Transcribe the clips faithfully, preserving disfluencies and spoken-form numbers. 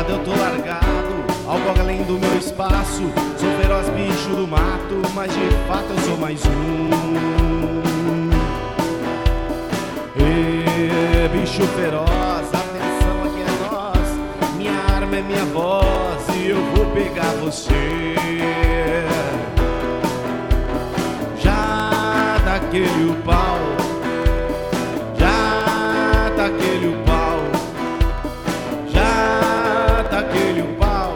nada eu tô largado, algo além do meu espaço. Sou feroz bicho do mato, mas de fato eu sou mais um. Ê, bicho feroz, atenção, aqui é nós. Minha arma é minha voz e eu vou pegar você. Já daquele o pau, já daquele o pau, já daquele o pau.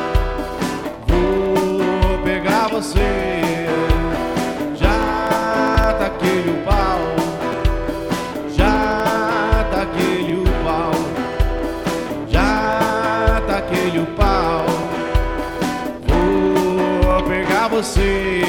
Vou pegar você. Já daquele o pau, já daquele o pau, já daquele o pau. Vou pegar você.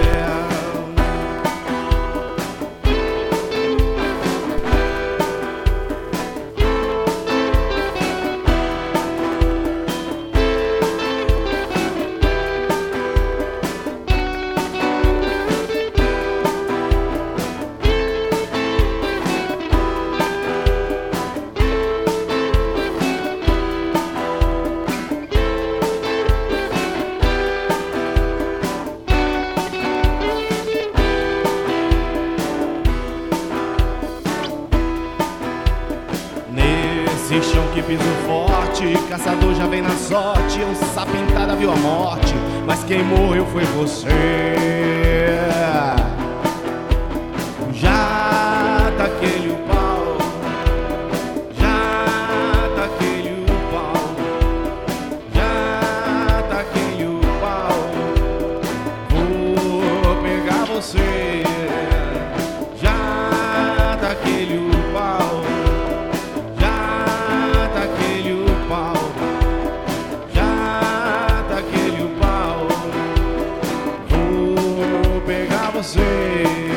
Esse chão que piso forte, caçador já vem na sorte. Onça pintada viu a morte, mas quem morreu foi você. Já daquele o pau, já daquele o pau, já daquele o pau. Vou pegar você. Já daquele o pau, você.